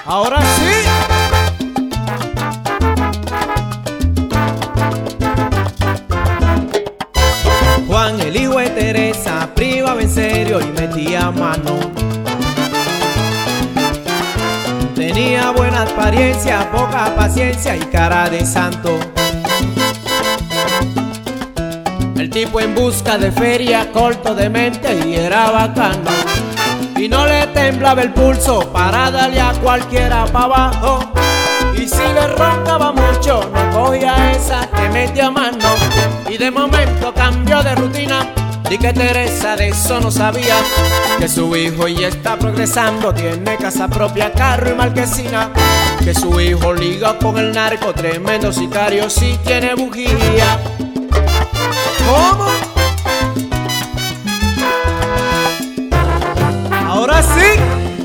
Ahora sí. Juan, el hijo de Teresa, privaba en serio y metía mano. Tenía buena apariencia, poca paciencia y cara de santo. El tipo en busca de feria, corto de mente y era bacano. Y no le temblaba el pulso para darle a cualquiera pa' abajo. Y si le roncaba mucho, no cogía esa que metía mano. Y de momento cambió de rutina, di que Teresa de eso no sabía. Que su hijo ya está progresando, tiene casa propia, carro y marquesina. Que su hijo liga con el narco, tremendo sicario, si tiene bujía. ¿Cómo? Ahora sí.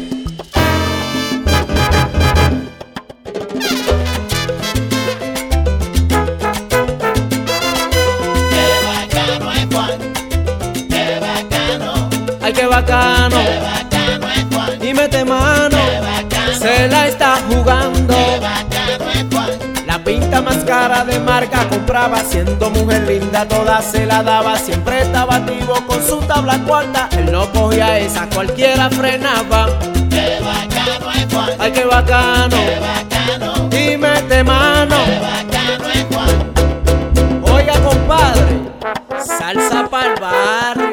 Ay, qué bacano, Qué bacano es Juan, y mete mano, qué bacano, se la está jugando. qué bacano es Juan, La pinta más cara de marca compraba, siendo mujer linda toda se la daba. Siempre estaba activo con su tabla cuarta, él no cogía esa, cualquiera frenaba. qué bacano es Juan, Ay, qué bacano, qué bacano, y mete mano. qué bacano es Juan. Oiga, compadre, salsa pa'l barrio.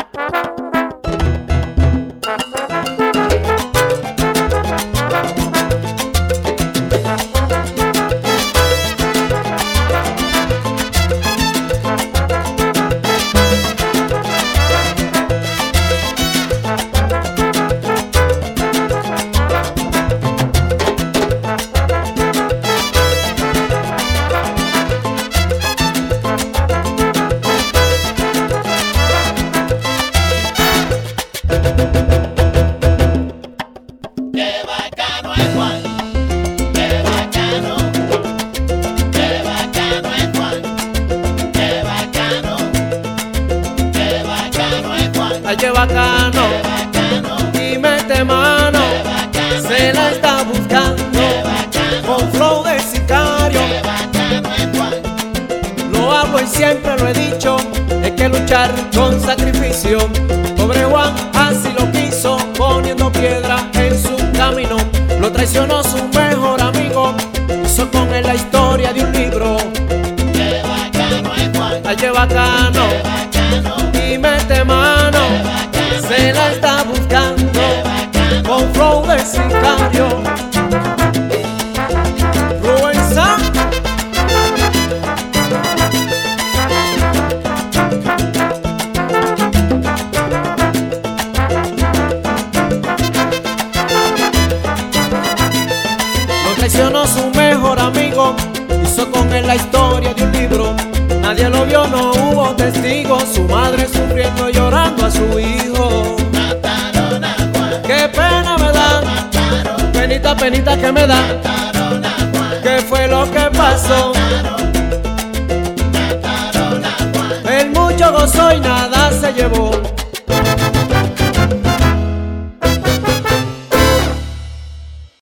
Qué bacano es Juan, qué bacano, qué bacano es Juan, qué bacano, qué bacano es Juan, Ay, qué bacano, qué bacano, y mete mano, qué bacano, se la está buscando. qué bacano, Con flow de sicario, qué bacano es Juan, lo hablo y siempre lo he dicho, hay que luchar con sacrificio. Pobre Juan así lo quiso, poniendo piedra en su camino. Lo traicionó su mejor amigo, hizo con él la historia de un libro. qué bacano es Juan, Ay, qué bacano, qué bacano, y mete mano, se la está buscando. Con flow de sicario, Rubén San. Lo traicionó su mejor amigo, hizo con él la historia de un libro. Nadie lo vio, no hubo testigos, su madre sufriendo, llorando a su hijo. mataron a Juan, Qué pena me da, mataron, penita, penita que me da. mataron a Juan, ¿Qué fue lo que pasó? mataron a Juan, El mucho gozo y nada se llevó.